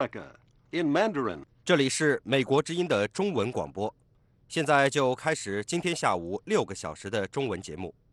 in Mandarin。 这里是美国之音的中文广播，现在就开始今天下午6个小时的中文节目。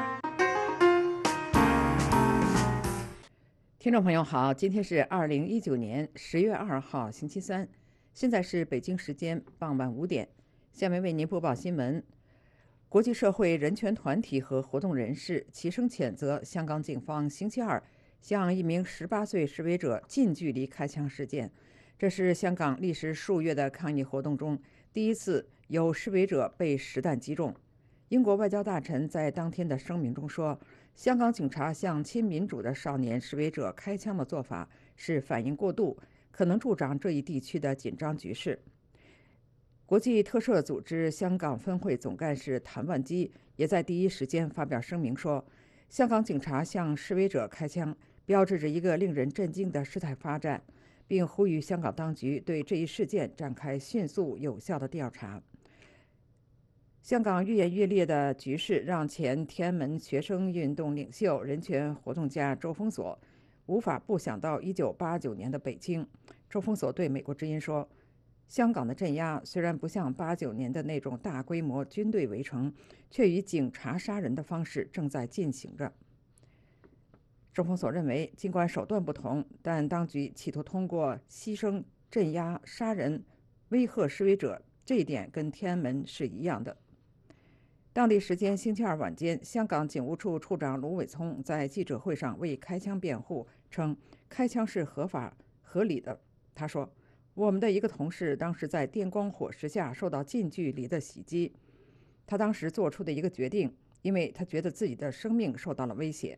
听众朋友好，今天是2019年10月2号星期三，现在是北京时间傍晚5点，下面为您播报新闻。国际社会人权团体和活动人士齐声谴责香港警方星期二向一名18岁示威者近距离开枪事件。这是香港历时数月的抗议活动中第一次有示威者被实弹击中。英国外交大臣在当天的声明中说，香港警察向亲民主的少年示威者开枪的做法是反应过度，可能助长这一地区的紧张局势。国际特赦组织香港分会总干事谭万基也在第一时间发表声明说，香港警察向示威者开枪标志着一个令人震惊的事态发展，并呼吁香港当局对这一事件展开迅速有效的调查。香港愈演愈烈的局势让前天安门学生运动领袖、人权活动家周峰锁无法不想到1989年的北京。周峰锁对美国之音说，香港的镇压虽然不像89年的那种大规模军队围城，却以警察杀人的方式正在进行着。周峰锁认为，尽管手段不同，但当局企图通过牺牲、镇压、杀人、威吓示威者，这一点跟天安门是一样的。当地时间星期二晚间，香港警务处处长卢伟聪在记者会上为开枪辩护，称开枪是合法合理的。他说，我们的一个同事当时在电光火石下受到近距离的袭击，他当时做出的一个决定，因为他觉得自己的生命受到了威胁。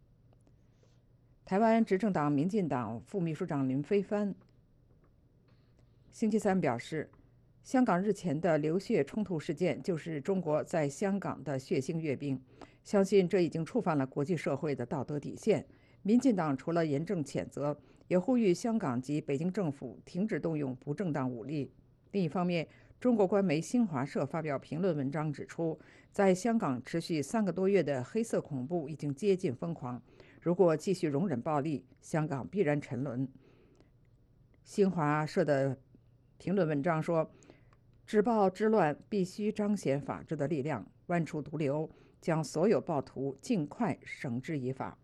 台湾执政党民进党副秘书长林飞帆星期三表示，香港日前的流血冲突事件就是中国在香港的血腥阅兵，相信这已经触犯了国际社会的道德底线。民进党除了严正谴责，也呼吁香港及北京政府停止动用不正当武力。另一方面，中国官媒新华社发表评论文章指出，在香港持续3个多月的黑色恐怖已经接近疯狂，如果继续容忍暴力，香港必然沉沦。新华社的评论文章说，止暴制乱必须彰显法治的力量，剜除毒瘤，将所有暴徒尽快绳之以法。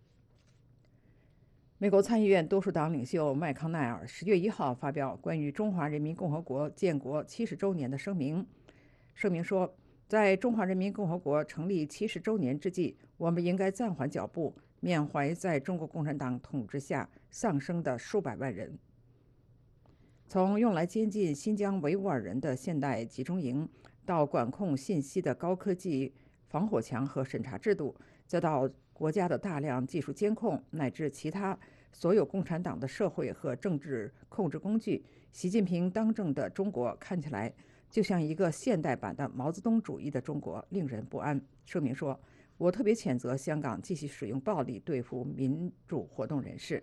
美国参议院多数党领袖麦康奈尔10月1号发表关于中华人民共和国建国70周年的声明。声明说，在中华人民共和国成立70周年之际，我们应该暂缓脚步，缅怀在中国共产党统治下丧生的数百万人。从用来监禁新疆维吾尔人的现代集中营，到管控信息的高科技防火墙和审查制度，再到国家的大量技术监控，乃至其他所有共产党的社会和政治控制工具，习近平当政的中国看起来就像一个现代版的毛泽东主义的中国，令人不安。声明说，我特别谴责香港继续使用暴力对付民主活动人士。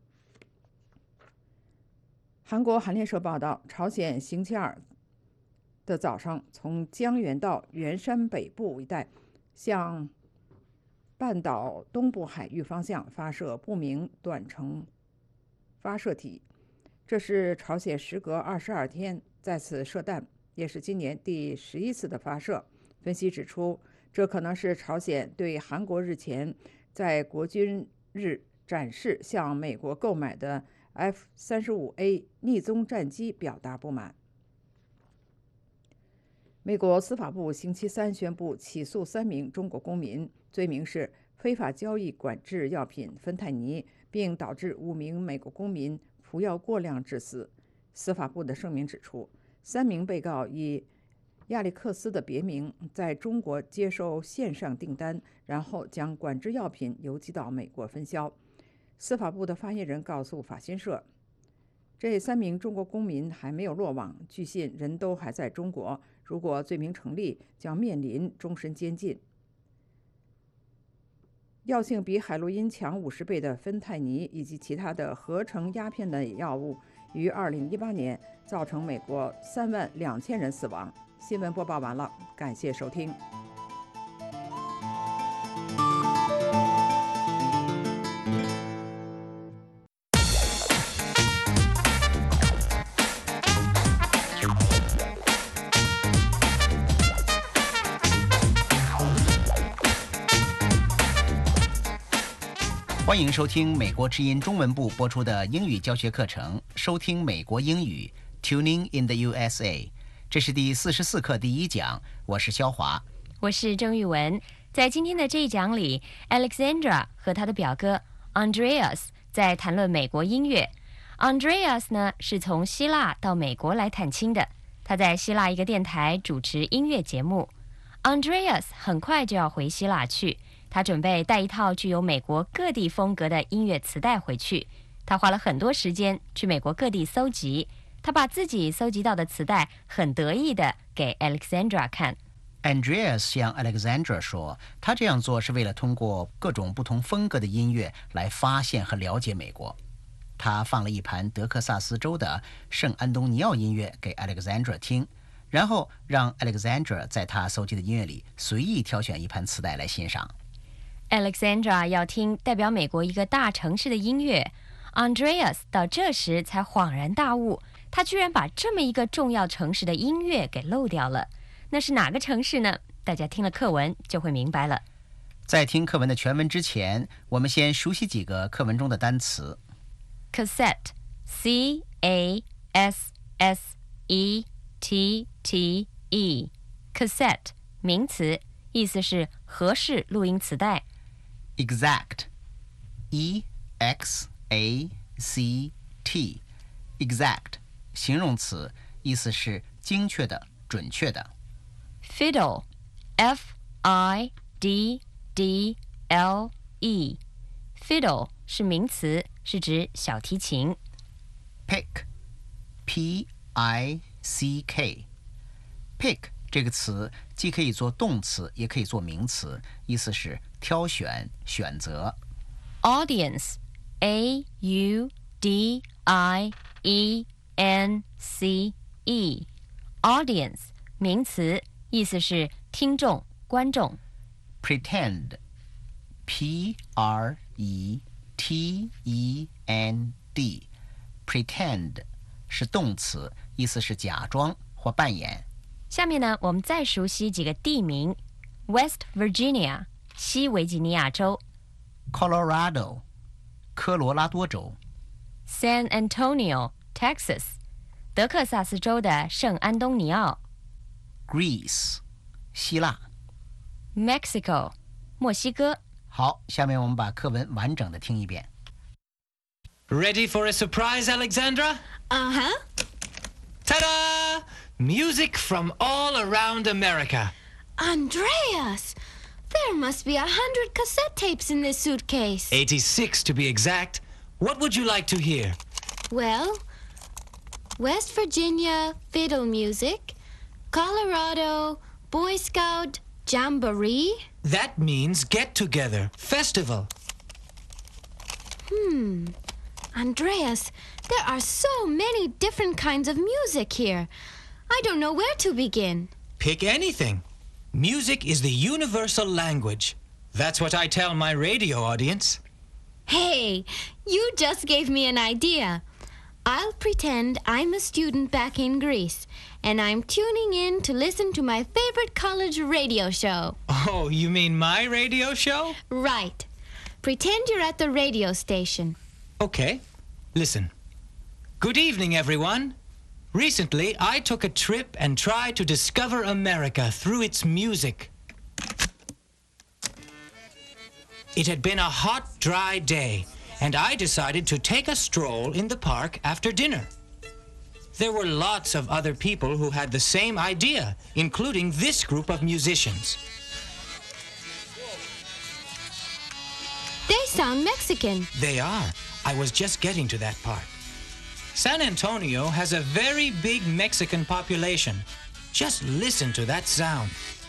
韩国韩联社报道，朝鲜星期二的早上从江原到元山北部一带向半岛东部海域方向发射不明短程发射体，这是朝鲜时隔22天再次射弹，也是今年第11次的发射。分析指出，这可能是朝鲜对韩国日前在国军日展示向美国购买的 F-35A 逆踪战机表达不满。美国司法部星期三宣布起诉3名中国公民，罪名是非法交易管制药品芬太尼，并导致5名美国公民服药过量致死。司法部的声明指出，3名被告以亚历克斯的别名在中国接受线上订单，然后将管制药品邮寄到美国分销。司法部的发言人告诉法新社，这3名中国公民还没有落网，据信人都还在中国，如果罪名成立，将面临终身监禁。药性比海洛因强50倍的芬太尼以及其他的合成鸦片类药物，于2018年造成美国32000人死亡。新闻播报完了，感谢收听。 欢迎收听美国之音中文部播出的英语教学课程，收听美国英语 Tuning in the USA。 这是第44课第1讲，我是肖华， 我是郑玉文。在今天的这一讲里， Alexandra 和他的表哥 Andreas 在谈论美国音乐。 Andreas 呢是从希腊到美国来探亲的，他在希腊一个电台主持音乐节目。 Andreas 很快就要回希腊去，他准备带一套具有美国各地风格的音乐磁带回去。他花了很多时间去美国各地搜集，他把自己搜集到的磁带很得意地给 Alexandra 看。 Andreas 向 Alexandra 说，他这样做是为了通过各种不同风格的音乐来发现和了解美国。他放了一盘德克萨斯州的圣安东尼奥音乐给 Alexandra 听，然后让 Alexandra 在他搜集的音乐里随意挑选一盘磁带来欣赏。 Alexandra 要听代表美国一个大城市的音乐， Andreas 到这时才恍然大悟，他居然把这么一个重要城市的音乐给漏掉了。那是哪个城市呢？大家听了课文就会明白了。 在听课文的全文之前，我们先熟悉几个课文中的单词。 Cassette C-A-S-S-E-T-T-E Cassette 名词，意思是合适录音磁带。 Exact E-X-A-C-T Exact 形容词，意思是精确的、准确的。 Fiddle F-I-D-D-L-E Fiddle 是名词，是指小提琴。 Pick P-I-C-K Pick 这个词既可以做动词，也可以做名词，意思是挑选、选择。 Audience A-U-D-I-E-N-C-E Audience 名词，意思是听众、观众。 Pretend P-R-E-T-E-N-D Pretend 是动词，意思是假装或扮演。 下面呢，我们再熟悉几个地名。 West Virginia 西维吉尼亚州， Colorado 科罗拉多州， San Antonio Texas 德克萨斯州的圣安东尼奥， Greece 希腊。 Mexico 墨西哥。 好，下面我们把课文完整的听一遍。 Ready for a surprise, Alexandra? Uh-huh. Ta-da! Music from all around America. Andreas, there must be 100 cassette tapes in this suitcase. 86 to be exact. What would you like to hear? Well, West Virginia fiddle music, Colorado Boy Scout jamboree. That means get-together, festival. Andreas, there are so many different kinds of music here. I don't know where to begin. Pick anything. Music is the universal language. That's what I tell my radio audience. Hey, you just gave me an idea. I'll pretend I'm a student back in Greece, and I'm tuning in to listen to my favorite college radio show. Oh, you mean my radio show? Right. Pretend you're at the radio station. Okay. Listen. Good evening, everyone. Recently, I took a trip and tried to discover America through its music. It had been a hot, dry day, and I decided to take a stroll in the park after dinner. There were lots of other people who had the same idea, including this group of musicians. They sound Mexican. They are. I was just getting to that part. San Antonio has a very big Mexican population. Just listen to that sound.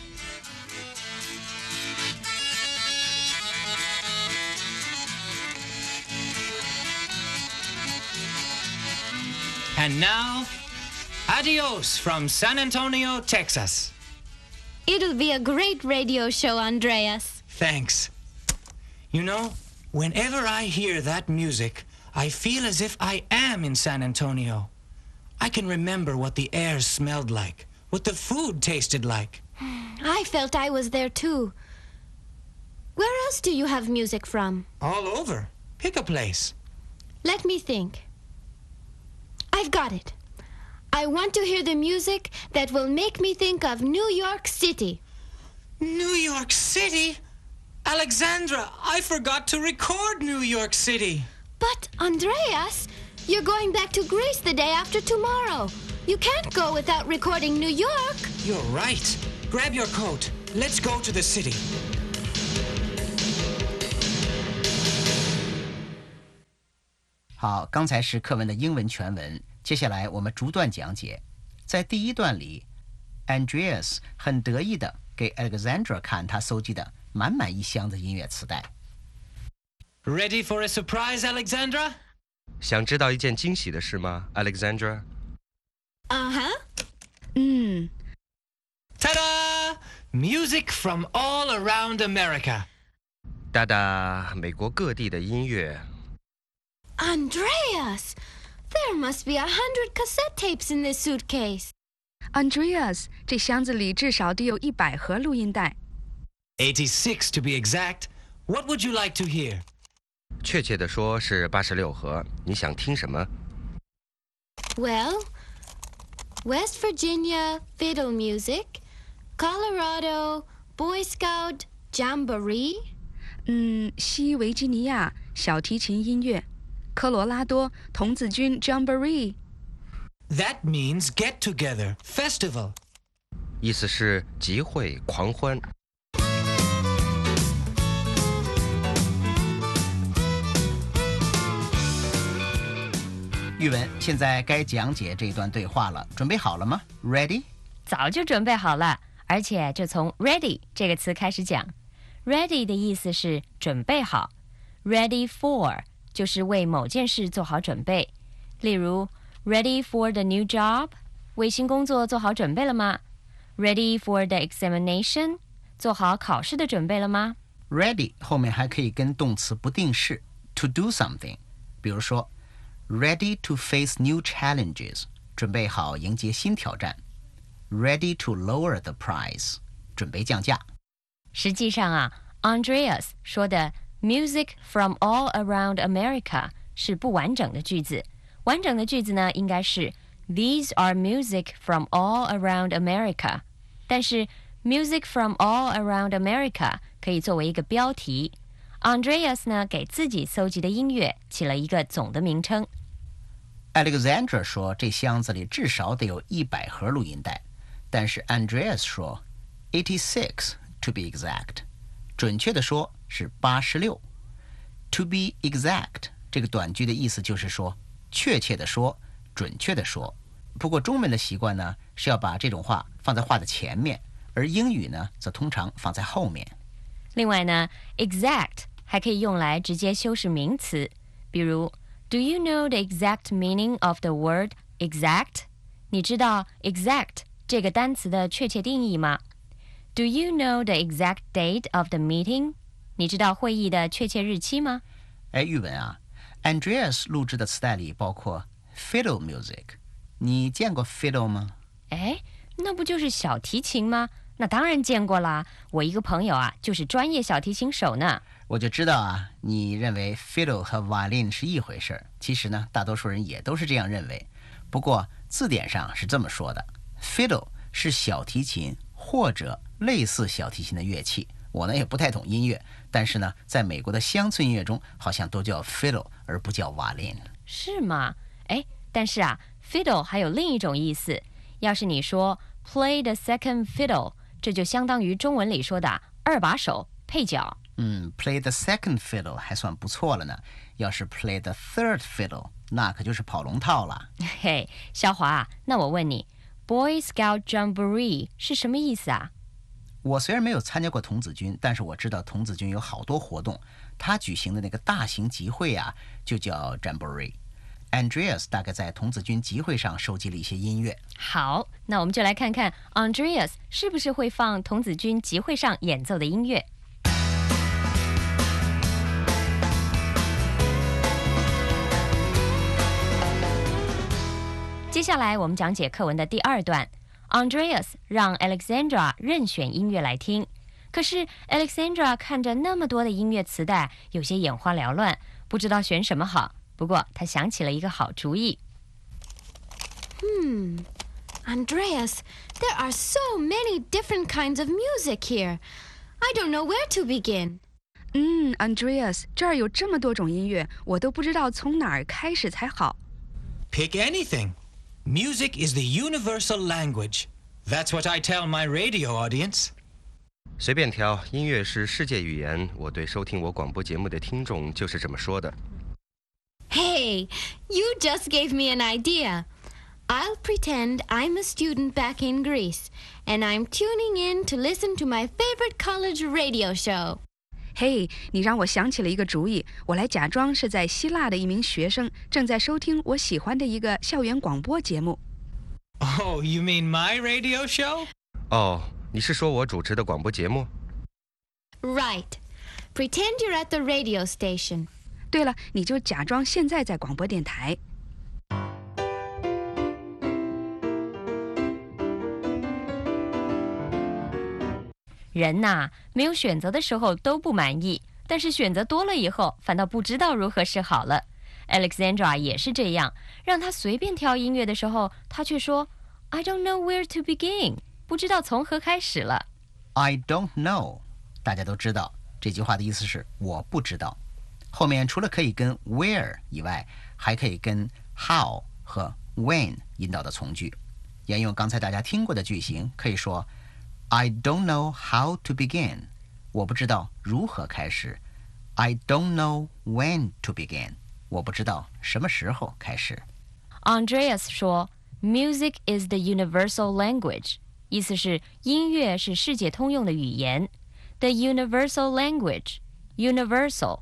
And now, adios from San Antonio, Texas. It'll be a great radio show, Andreas. Thanks. You know, whenever I hear that music, I feel as if I am in San Antonio. I can remember what the air smelled like, what the food tasted like. I felt I was there too. Where else do you have music from? All over. Pick a place. Let me think. I've got it. I want to hear the music that will make me think of New York City. New York City? Alexandra, I forgot to record New York City. But, Andreas, you're going back to Greece the day after tomorrow. You can't go without recording New York. You're right. Grab your coat. Let's go to the city. 好，刚才是课文的英文全文，接下来我们逐段讲解。在第一段里 ，Andreas 很得意地给 Alexandra 看他搜集的满满一箱子音乐磁带。 Ready for a surprise, Alexandra? 想知道一件惊喜的事吗 ，Alexandra？ Uh-huh. Ta-da! Music from all around America. 哒哒，美国各地的音乐。 Andreas, there must be 100 cassette tapes in this suitcase. Andreas, 这箱子里至少得有100盒录音带。 86 to be exact. What would you like to hear? 确切的说是86盒。你想听什么？ Well, West Virginia fiddle music, Colorado Boy Scout Jamboree. 西维吉尼亚小提琴音乐，科罗拉多童子军 Jamboree。 That means get together, festival. 意思是集会、狂欢。 玉文，现在该讲解这段对话了，准备好了吗 ？Ready？ 早就准备好了，而且就从 ready 这个词开始讲。ready 的意思是准备好 ，ready for 就是为某件事做好准备。例如 ready for the new job， 为新工作做好准备了吗 ？ready for the examination， 做好考试的准备了吗 Ready 后面还可以跟动词不定式 to do something， 比如说 Ready to face new challenges， 准备好迎接新挑战。Ready to lower the price， 准备降价。 实际上啊 ，Andreas 说的 music from all around America 是不完整的句子。完整的句子呢，应该是 These are music from all around America。但是 music from all around America 可以作为一个标题。Andreas 呢，给自己搜集的音乐起了一个总的名称。 Alexandra 说这箱子里至少得有100盒录音带，但是 Andreas 说86 to be exact， 准确的说是86。To be exact 这个短句的意思就是说确切的说，准确的说。不过中文的习惯呢是要把这种话放在话的前面，而英语呢则通常放在后面。 另外呢 exact 还可以用来直接修饰名词，比如 Do you know the exact meaning of the word exact？ 你知道 exact 这个单词的确切定义吗？ Do you know the exact date of the meeting？ 你知道会议的确切日期吗？ 玉文啊， Andreas 录制的磁带里包括 fiddle music， 你见过 fiddle 吗？ 那不就是小提琴吗？那当然见过啦，我一个朋友啊就是专业小提琴手呢。 我就知道啊，你认为 fiddle 和 violin 是一回事，其实呢大多数人也都是这样认为。不过字典上是这么说的， fiddle 是小提琴或者类似小提琴的乐器。我呢也不太懂音乐，但是呢在美国的乡村音乐中好像都叫 fiddle 而不叫 violin。 是吗？但是啊 fiddle 还有另一种意思，要是你说 play the second fiddle， 这就相当于中文里说的二把手配角。 play the second fiddle 还算不错了呢，要是 play the third fiddle 那可就是跑龙套了。 嘿，肖华，那我问你 Boy Scout Jamboree 是什么意思啊？ 我虽然没有参加过童子军，但是我知道童子军有好多活动，他举行的那个大型集会啊就叫 Jamboree。 Andreas 大概在童子军集会上收集了一些音乐。 好，那我们就来看看 Andreas 是不是会放童子军集会上演奏的音乐。接下来我们讲解课文的第2段。Andreas 让 Alexandra 任选音乐来听，可是 Alexandra 看着那么多的音乐磁带，有些眼花缭乱， 不知道选什么好。不过他想起了一个好主意。 Andreas, there are so many different kinds of music here. I don't know where to begin. Andreas, 这儿有这么多种音乐，我都不知道从哪儿开始才好。 Pick anything. Music is the universal language. That's what I tell my radio audience. 随便挑，音乐是世界语言。我对收听我广播节目的听众就是这么说的。 Hey, you just gave me an idea. I'll pretend I'm a student back in Greece, and I'm tuning in to listen to my favorite college radio show. 嘿，你让我想起了一个主意，我来假装是在希腊的一名学生，正在收听我喜欢的一个校园广播节目。 Oh, you mean my radio show? 哦，你是说我主持的广播节目？ Right. Pretend you're at the radio station. 对了，你就假装现在在广播电台。 人呐，没有选择的时候都不满意，但是选择多了以后，反倒不知道如何是好了。Alexandra 也是这样，让他随便挑音乐的时候，他却说 I don't know where to begin， 不知道从何开始了。 I don't know， 大家都知道这句话的意思是我不知道。后面除了可以跟 where 以外，还可以跟 how 和 when 引导的从句。沿用刚才大家听过的句型，可以说I don't know how to begin， 我不知道如何开始。I don't know when to begin， 我不知道什么时候开始。 Andreas 说 Music is the universal language， 意思是音乐是世界通用的语言。The universal language， universal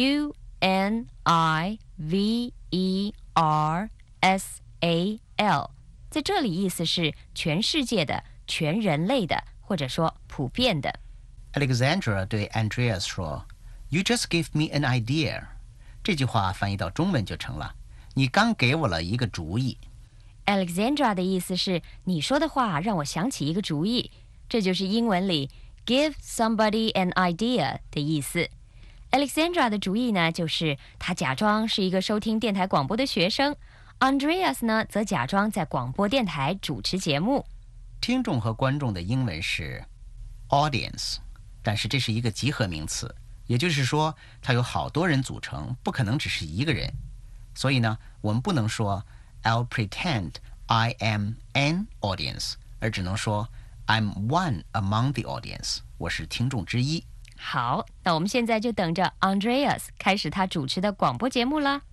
U-N-I-V-E-R-S-A-L， 在这里意思是全世界的、全人类的，或者说普遍的。 Alexandra 对 Andreas 说 You just gave me an idea， 这句话翻译到中文就成了你刚给我了一个主意。 Alexandra 的意思是你说的话让我想起一个主意，这就是英文里 give somebody an idea 的意思。Alexandra 的主意呢，就是她假装是一个收听电台广播的学生， Andreas 呢，则假装在广播电台主持节目。 听众和观众的英文是 audience， 但是这是一个集合名词，也就是说它有好多人组成，不可能只是一个人。所以呢，我们不能说 I'll pretend I am an audience， 而只能说 I'm one among the audience， 我是听众之一。 好，那我们现在就等着 Andreas 开始他主持的广播节目啦。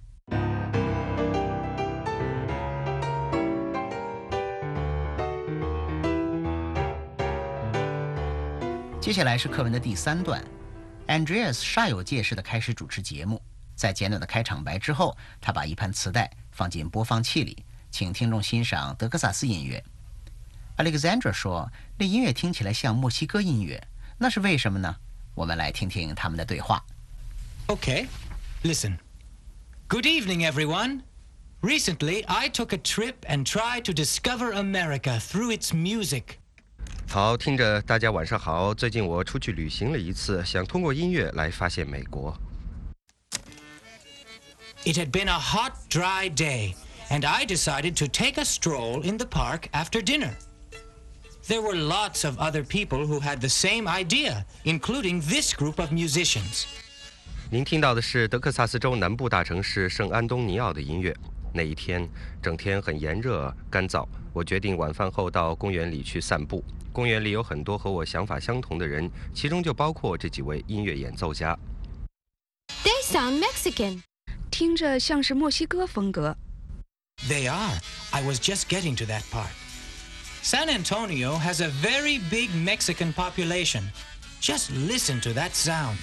接下来是课文的第3段 Andreas 煞有介事地开始主持节目，在简短的开场白之后，他把一盘磁带放进播放器里，请听众欣赏德克萨斯音乐。 Alexandra 说那音乐听起来像墨西哥音乐，那是为什么呢？我们来听听他们的对话。 Okay, listen. Good evening, everyone. Recently, I took a trip and tried to discover America through its music. 好，听着，大家晚上好。最近我出去旅行了一次，想通过音乐来发现美国。 It had been a hot, dry day, and I decided to take a stroll in the park after dinner. There were lots of other people who had the same idea, including this group of musicians. 您听到的是德克萨斯州南部大城市圣安东尼奥的音乐。那一天，整天很炎热干燥，我决定晚饭后到公园里去散步。公园里有很多和我想法相同的人，其中就包括这几位音乐演奏家。 They sound Mexican. 听着像是墨西哥风格。 They are. I was just getting to that part. San Antonio has a very big Mexican population. Just listen to that sound.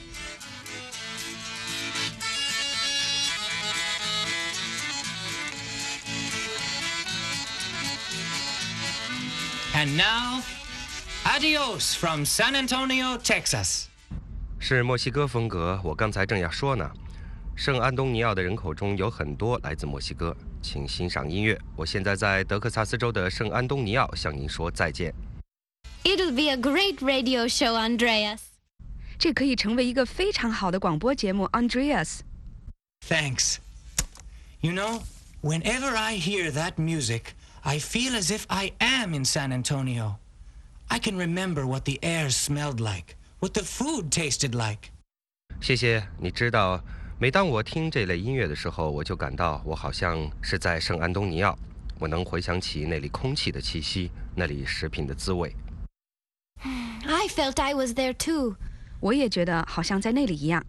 And now, adios from San Antonio, Texas. 是墨西哥风格，我刚才正要说呢。圣安东尼奥的人口中有很多来自墨西哥，请欣赏音乐。我现在在德克萨斯州的圣安东尼奥向您说再见。 It'll be a great radio show, Andreas. 这可以成为一个非常好的广播节目 Andreas。 Thanks. You know, whenever I hear that music, I feel as if I am in San Antonio. I can remember what the air smelled like, what the food tasted like. 谢谢，你知道，每当我听这类音乐的时候，我就感到我好像是在圣安东尼奥。我能回想起那里空气的气息，那里食品的滋味。 I felt I was there too. 我也觉得好像在那里一样。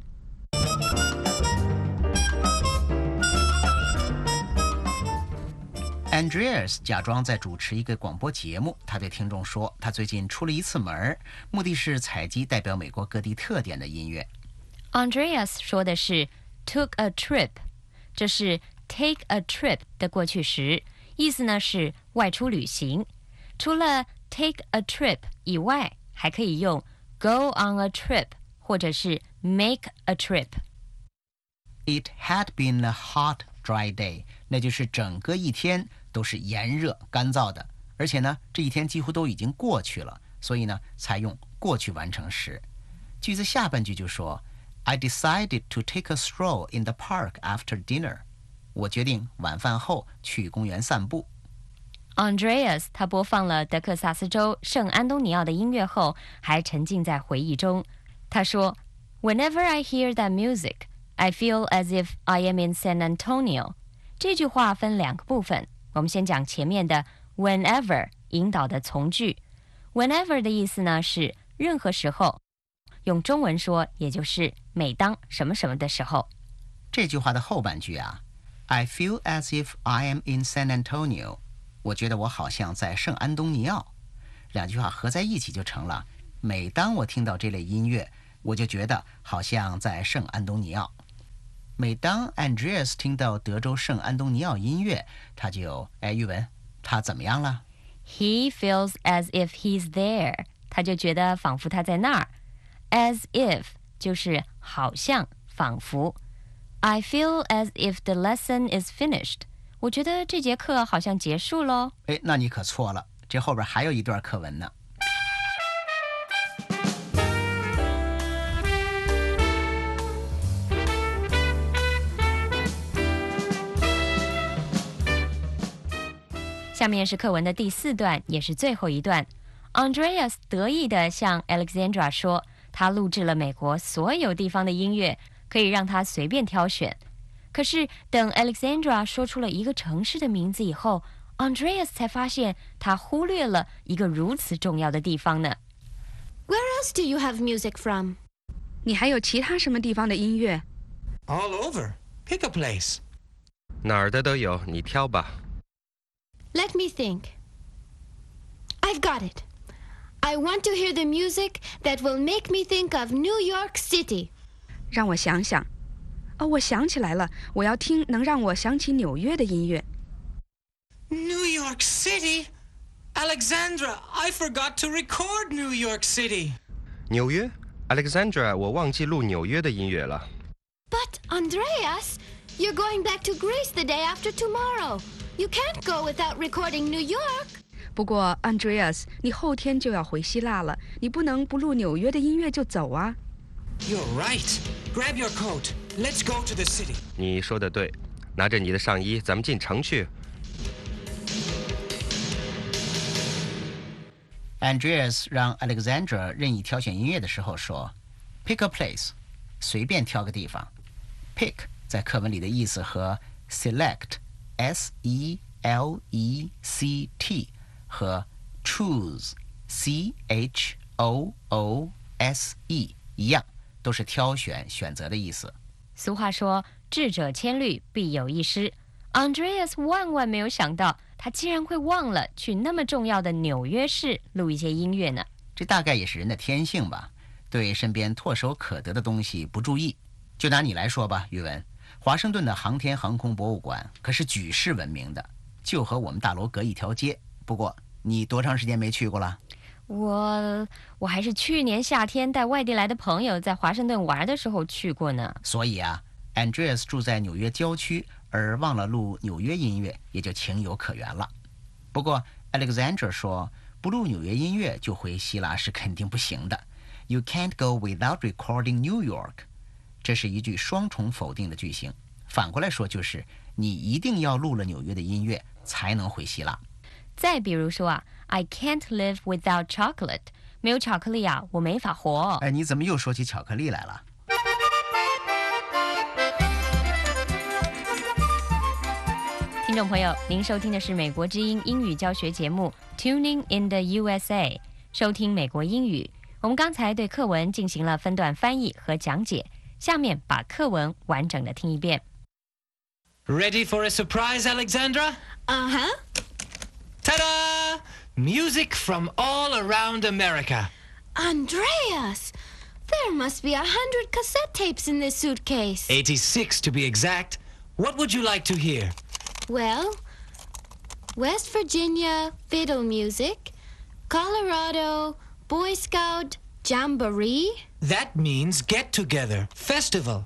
Andreas 假装在主持一个广播节目，他对听众说，他最近出了一次门，目的是采集代表美国各地特点的音乐。 Andreas 说的是 took a trip， 这是 take a trip 的过去时，意思呢是外出旅行。除了 take a trip 以外，还可以用 go on a trip 或者是 make a trip。 It had been a hot, dry day， 那就是整个一天都是炎热干燥的，而且呢这一天几乎都已经过去了，所以呢才用过去完成时。句子下半句就说I decided to take a stroll in the park after dinner。 我决定晚饭后去公园散步。 Andreas 他播放了德克萨斯州圣安东尼奥的音乐后，还沉浸在回忆中。他说 Whenever I hear that music, I feel as if I am in San Antonio。 这句话分两个部分，我们先讲前面的 whenever 引导的从句。 Whenever 的意思呢是任何时候，用中文说也就是每当什么什么的时候。 这句话的后半句啊 I feel as if I am in San Antonio， 我觉得我好像在圣安东尼奥。两句话合在一起就成了每当我听到这类音乐，我就觉得好像在圣安东尼奥。每当 Andreas 听到德州圣安东尼奥音乐，他就玉文他怎么样了？ He feels as if he's there， 他就觉得仿佛他在那儿。 As if 就是好像仿佛。 I feel as if the lesson is finished， 我觉得这节课好像结束咯。 那你可错了，这后边还有一段课文呢。 下面是课文的第4段，也是最后一段。 Andreas 得意地向 Alexandra 说，他录制了美国所有地方的音乐，可以让他随便挑选。可是等 Alexandra 说出了一个城市的名字以后， Andreas 才发现他忽略了一个如此重要的地方呢。 Where else do you have music from? 你还有其他什么地方的音乐？ All over. Pick a place. 哪儿的都有，你挑吧。 Let me think. I've got it. I want to hear the music that will make me think of New York City. 让我想想。我想起来了，我要听能让我想起纽约的音乐。 New York City? Alexandra, I forgot to record New York City. 纽约 Alexandra， 我忘记录纽约的音乐了。 But, Andreas, you're going back to Greece the day after tomorrow. You can't go without recording New York. 不过 Andreas， 你后天就要回希腊了，你不能不录纽约的音乐就走啊。 You're right. Grab your coat. Let's go to the city. 你说的对，拿着你的上衣，咱们进城去。 Andreas 让 Alexandra 任意挑选音乐的时候说 Pick a place， 随便挑个地方。 Pick 在课文里的意思和 select S-E-L-E-C-T 和 choose C-H-O-O-S-E 一样，都是挑选选择的意思。 俗话说智者千虑必有一失。 Andreas 万万没有想到，他竟然会忘了去那么重要的纽约市录一些音乐呢。 这大概也是人的天性吧，对身边唾手可得的东西不注意。就拿你来说吧，宇文，华盛顿的航天航空博物馆可是举世闻名的，就和我们大楼隔一条街。不过你多长时间没去过了？ 我还是去年夏天带外地来的朋友在华盛顿玩的时候去过呢。 所以啊 Andreas 住在纽约郊区，而忘了录纽约音乐，也就情有可原了。不过 Alexandra 说，不录纽约音乐就回希腊是肯定不行的。 You can't go without recording New York， 这是一句双重否定的句型， 反过来说就是你一定要录了纽约的音乐才能回希腊。 再比如说I can't live without chocolate， 没有巧克力我没法活。 你怎么又说起巧克力来了？ 听众朋友，您收听的是美国之音英语教学节目 Tuning in the USA， 收听美国英语。我们刚才对课文进行了分段翻译和讲解，下面把课文完整的听一遍。 Ready for a surprise, Alexandra? Uh-huh. Ta-da! Music from all around America. Andreas, there must be 100 cassette tapes in this suitcase. 86 to be exact. What would you like to hear? Well, West Virginia fiddle music, Colorado Boy Scout Jamboree. That means get-together, festival.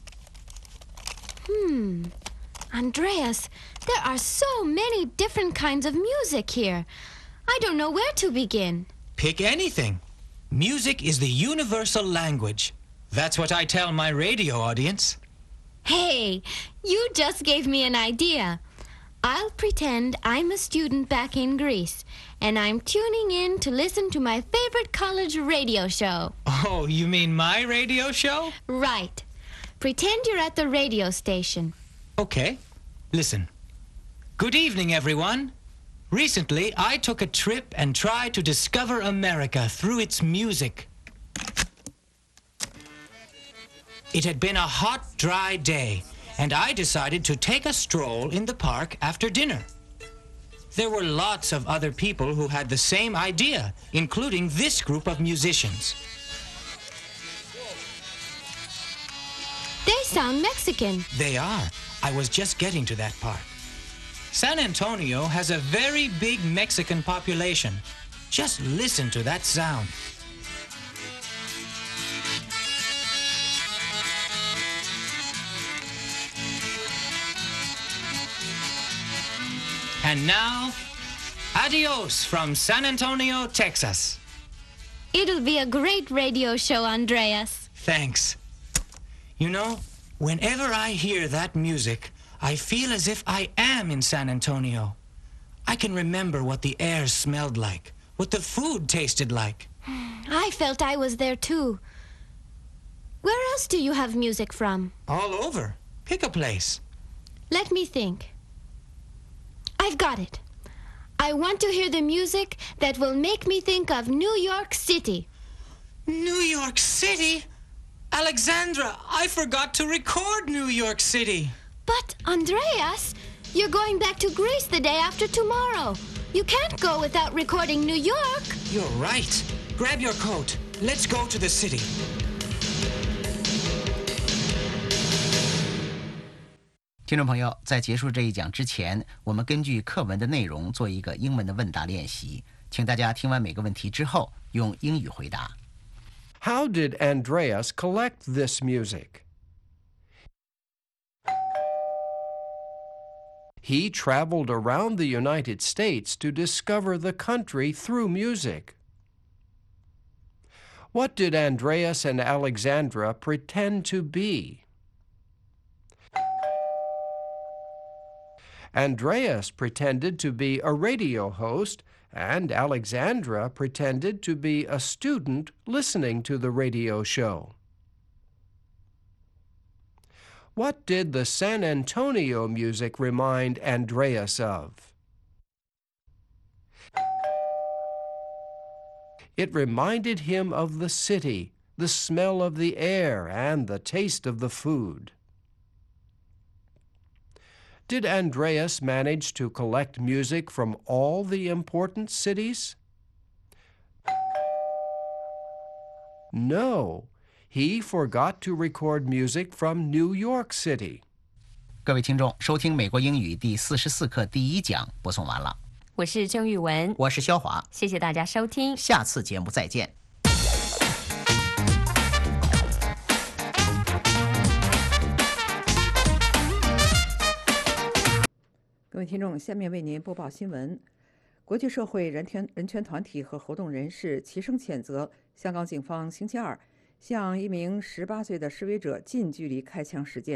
Andreas, there are so many different kinds of music here. I don't know where to begin. Pick anything. Music is the universal language. That's what I tell my radio audience. Hey, you just gave me an idea. I'll pretend I'm a student back in Greece, and I'm tuning in to listen to my favorite college radio show. Oh, you mean my radio show? Right. Pretend you're at the radio station. Okay. Listen. Good evening, everyone. Recently, I took a trip and tried to discover America through its music. It had been a hot, dry day, and I decided to take a stroll in the park after dinner. There were lots of other people who had the same idea, including this group of musicians. They sound Mexican. They are. I was just getting to that part. San Antonio has a very big Mexican population. Just listen to that sound. And now, adios from San Antonio, Texas. It'll be a great radio show, Andreas. Thanks. You know, whenever I hear that music, I feel as if I am in San Antonio. I can remember what the air smelled like, what the food tasted like. I felt I was there too. Where else do you have music from? All over. Pick a place. Let me think. I've got it. I want to hear the music that will make me think of New York City. New York City? Alexandra, I forgot to record New York City. But, Andreas, you're going back to Greece the day after tomorrow. You can't go without recording New York. You're right. Grab your coat. Let's go to the city. 听众朋友，在结束这一讲之前，我们根据课文的内容做一个英文的问答练习，请大家听完每个问题之后用英语回答。 How did Andreas collect this music? He traveled around the United States to discover the country through music. What did Andreas and Alexandra pretend to be? Andreas pretended to be a radio host, and Alexandra pretended to be a student listening to the radio show. What did the San Antonio music remind Andreas of? It reminded him of the city, the smell of the air, and the taste of the food. Did Andreas manage to collect music from all the important cities? No, he forgot to record music from New York City. 各位听众，收听美国英语第44课第1讲播送完了。 我是郑玉文， 我是肖华， 谢谢大家收听， 下次节目再见。 各位听众，下面为您播报新闻。国际社会人权团体和活动人士齐声谴责香港警方星期二向一名18岁的示威者近距离开枪事件，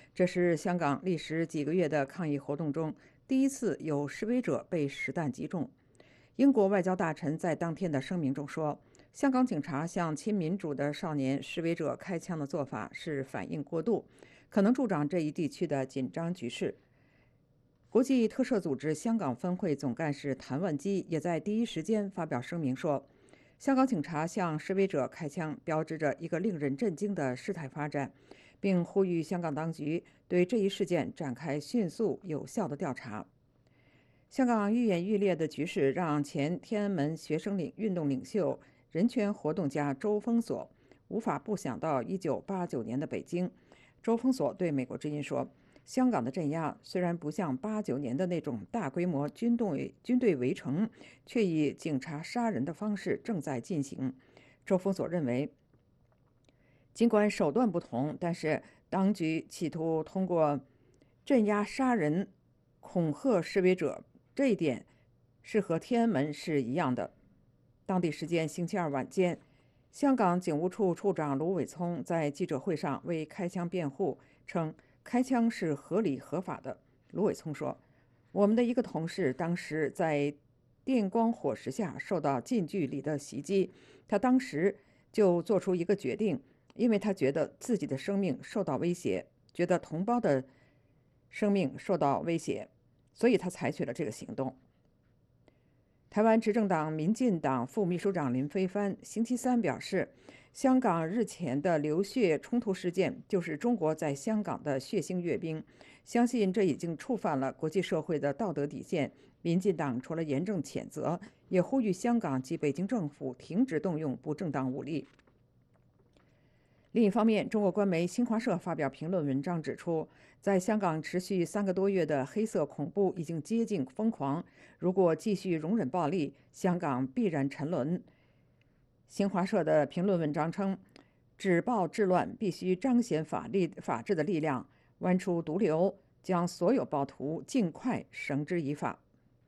这是香港历时几个月的抗议活动中第一次有示威者被实弹击中。英国外交大臣在当天的声明中说，香港警察向亲民主的少年示威者开枪的做法是反应过度，可能助长这一地区的紧张局势。国际特赦组织香港分会总干事谭万基也在第一时间发表声明说，香港警察向示威者开枪标志着一个令人震惊的事态发展，并呼吁香港当局对这一事件展开迅速有效的调查。香港愈演愈烈的局势让前天安门学生运动领袖、人权活动家周封锁无法不想到1989年的北京。周封锁对美国之音说，香港的镇压虽然不像89年的那种大规模军队围城，却以警察杀人的方式正在进行。周封锁认为，尽管手段不同，但是当局企图通过镇压杀人恐吓示威者，这一点是和天安门是一样的。当地时间星期二晚间，香港警务处处长卢伟聪在记者会上为开枪辩护，称开枪是合理合法的。卢伟聪说，我们的一个同事当时在电光火石下受到近距离的袭击，他当时就做出一个决定，因为他觉得自己的生命受到威胁，觉得同胞的生命受到威胁，所以他采取了这个行动。台湾执政党民进党副秘书长林飞帆星期三表示，香港日前的流血冲突事件就是中国在香港的血腥阅兵，相信这已经触犯了国际社会的道德底线。民进党除了严正谴责，也呼吁香港及北京政府停止动用不正当武力。另一方面，中国官媒新华社发表评论文章指出，在香港持续3个多月的黑色恐怖已经接近疯狂，如果继续容忍暴力，香港必然沉沦。新华社的评论文章称，止暴制乱必须彰显法治的力量，剜出毒瘤，将所有暴徒尽快绳之以法。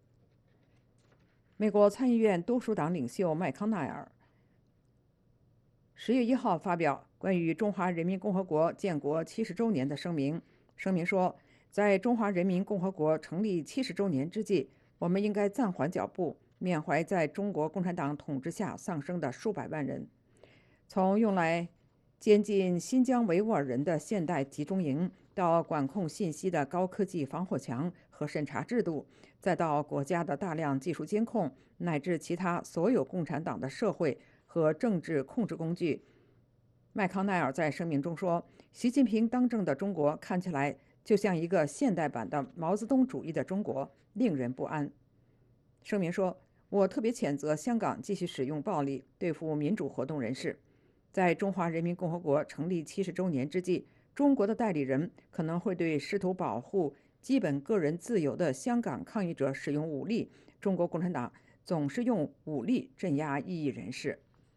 美国参议院多数党领袖麦康奈尔10月1号发表关于中华人民共和国建国70周年的声明。声明说，在中华人民共和国成立70周年之际，我们应该暂缓脚步，缅怀在中国共产党统治下丧生的数百万人。从用来监禁新疆维吾尔人的现代集中营，到管控信息的高科技防火墙和审查制度，再到国家的大量技术监控，乃至其他所有共产党的社会和政治控制工具。麦康奈尔在声明中说，习近平当政的中国看起来就像一个现代版的毛泽东主义的中国，令人不安。声明说，我特别谴责香港继续使用暴力对付民主活动人士。在中华人民共和国成立70周年之际，中国的代理人可能会对试图保护基本个人自由的香港抗议者使用武力。中国共产党总是用武力镇压异议人士。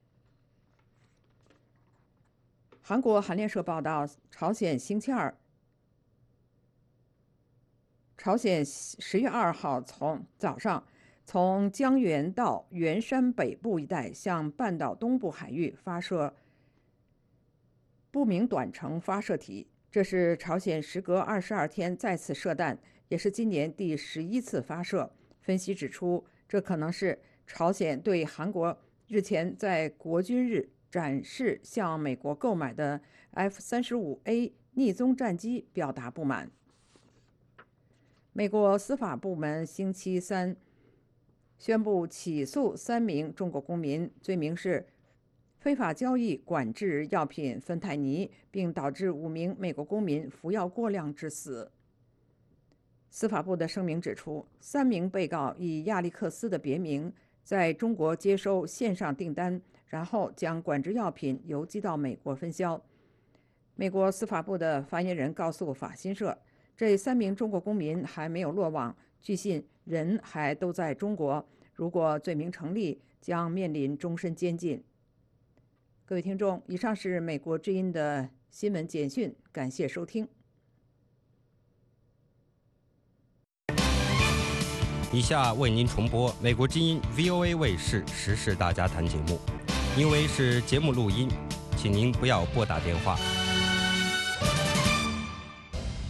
韩国韩联社报道，朝鲜10月2号早上从江原道元山北部一带向半岛东部海域发射不明短程发射体，这是朝鲜时隔22天再次射弹，也是今年第11次发射。分析指出，这可能是朝鲜对韩国日前在国军日展示向美国购买的 F-35A 逆踪战机表达不满。美国司法部门星期三宣布起诉3名中国公民，罪名是非法交易管制药品芬太尼，并导致5名美国公民服药过量致死。司法部的声明指出，3名被告以亚历克斯的别名在中国接收线上订单，然后将管制药品邮寄到美国分销。美国司法部的发言人告诉法新社，这3名中国公民还没有落网，据信人还都在中国，如果罪名成立，将面临终身监禁。各位听众，以上是美国之音的新闻简讯，感谢收听。 以下为您重播美国之音 VOA 卫视时事大家谈节目，因为是节目录音，请您不要拨打电话。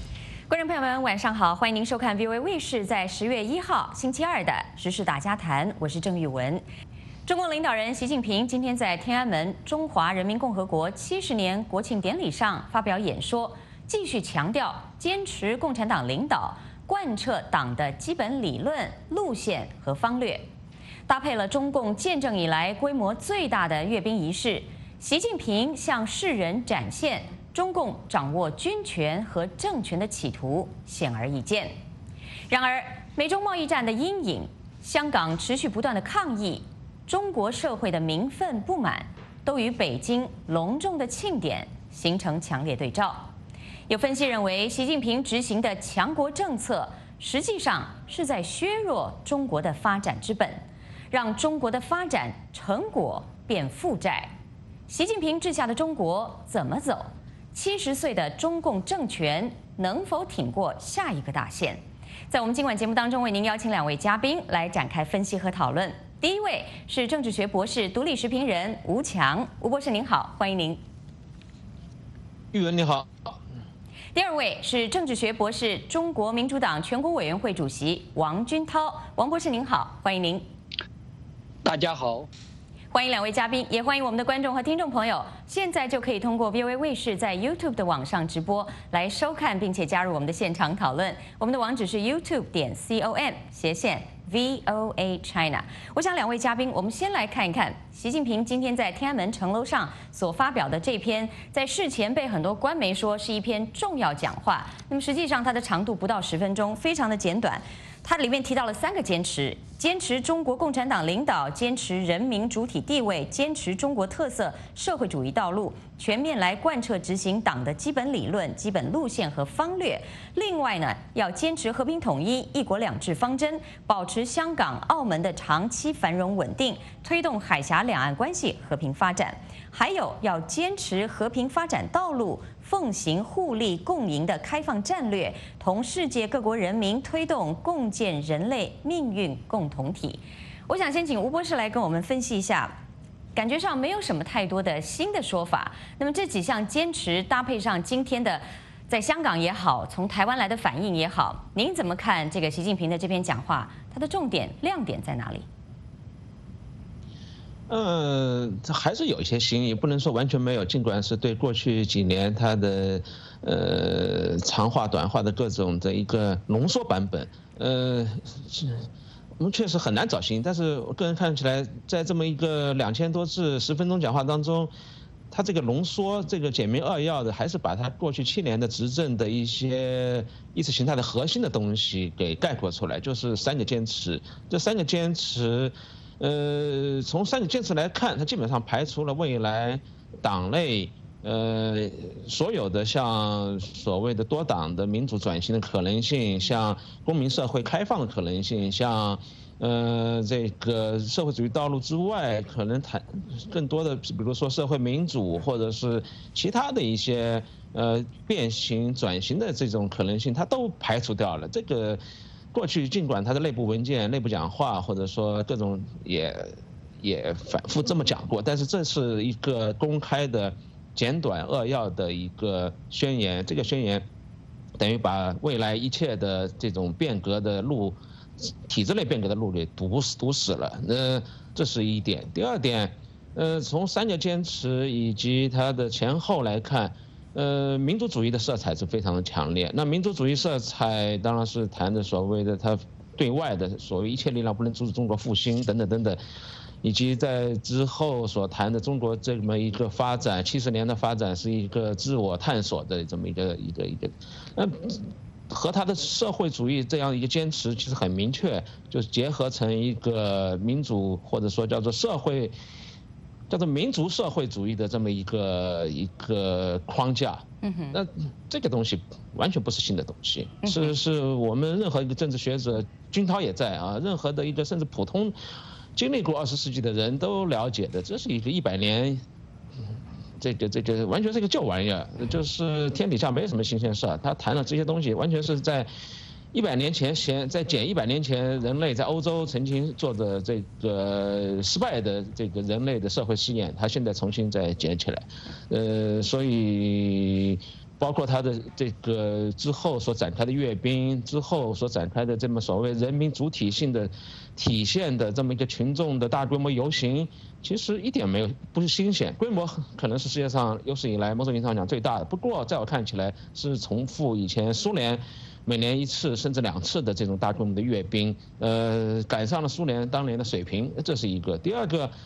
朋友们，晚上好，欢迎您收看 VOA 卫视在10月1号星期二的时事大家谈，我是郑玉文。中共领导人习近平今天在天安门中华人民共和国70年国庆典礼上发表演说，继续强调坚持共产党领导，贯彻党的基本理论、路线和方略。搭配了中共建政以来规模最大的阅兵仪式，习近平向世人展现中共掌握军权和政权的企图显而易见。然而，美中贸易战的阴影、香港持续不断的抗议、中国社会的民愤不满，都与北京隆重的庆典形成强烈对照。有分析认为，习近平执行的强国政策，实际上是在削弱中国的发展之本，让中国的发展成果变负债。习近平治下的中国怎么走？70岁的中共政权能否挺过下一个大限？在我们今晚节目当中，为您邀请2位嘉宾来展开分析和讨论。第一位是政治学博士、独立时评人吴强，吴博士您好，欢迎您。 玉文你好。 第二位是政治学博士、中国民主党全国委员会主席王军涛，王博士您好，欢迎您。 大家好。 欢迎2位嘉宾，也欢迎我们的观众和听众朋友。现在就可以通过 VOA 卫视在 YouTube 的网上直播来收看，并且加入我们的现场讨论。我们的网址是 youtube.com/VOA China。我想2位嘉宾，我们先来看一看习近平今天在天安门城楼上所发表的这篇，在事前被很多官媒说是一篇重要讲话。那么实际上它的长度不到10分钟，非常的简短。它里面提到了3个坚持：坚持中国共产党领导，坚持人民主体地位，坚持中国特色社会主义道路，全面来贯彻执行党的基本理论、基本路线和方略。另外呢，要坚持和平统一、一国两制方针，保持香港、澳门的长期繁荣稳定，推动海峡两岸关系和平发展。还有要坚持和平发展道路，奉行互利共赢的开放战略，同世界各国人民推动共建人类命运共同体。我想先请吴博士来跟我们分析一下，感觉上没有什么太多的新的说法。那么这几项坚持搭配上今天的在香港也好，从台湾来的反应也好，您怎么看这个习近平的这篇讲话？它的重点亮点在哪里？ 这还是有一些新意，不能说完全没有。尽管是对过去几年它的长话短话的各种的一个浓缩版本，我们确实很难找新意。但是我个人看起来，在这么一个2000多字10分钟讲话当中，他这个浓缩、这个简明扼要的，还是把他过去7年的执政的一些意识形态的核心的东西给概括出来，就是3个坚持。这3个坚持。从3个坚持来看，它基本上排除了未来党内所有的像所谓的多党的民主转型的可能性，像公民社会开放的可能性，像这个社会主义道路之外，可能谈更多的，比如说社会民主或者是其他的一些变形转型的这种可能性，它都排除掉了。这个。过去尽管他的内部文件、内部讲话，或者说各种也反复这么讲过，但是这是一个公开的、简短扼要的一个宣言。这个宣言等于把未来一切的这种变革的路、体制内变革的路给堵死了。这是一点。第二点，从3个坚持以及它的前后来看。民族主义的色彩是非常的强烈。那民族主义色彩当然是谈的所谓的它对外的所谓一切力量不能阻止中国复兴等等等等，以及在之后所谈的中国这么一个发展，70年的发展是一个自我探索的这么一个，和他的社会主义这样一个坚持其实很明确，就是结合成一个民主或者说叫做民族社会主义的这么一个框架。那这个东西完全不是新的东西，是我们任何一个政治学者，军涛也在啊，任何的一个甚至普通经历过20世纪的人都了解的，这是一个100年，这个完全是一个旧玩意儿，就是天底下没什么新鲜事儿。他谈的这些东西完全是在100年前在减100年前人类在欧洲曾经做的这个失败的这个人类的社会试验，他现在重新再捡起来，所以包括他的这个之后所展开的阅兵，之后所展开的这么所谓人民主体性的体现的这么一个群众的大规模游行，其实一点没有不是新鲜，规模可能是世界上有史以来某种意义上讲最大的。不过在我看起来是重复以前苏联每年1次甚至2次的这种大规模的阅兵，赶上了苏联当年的水平，这是一个。第二个，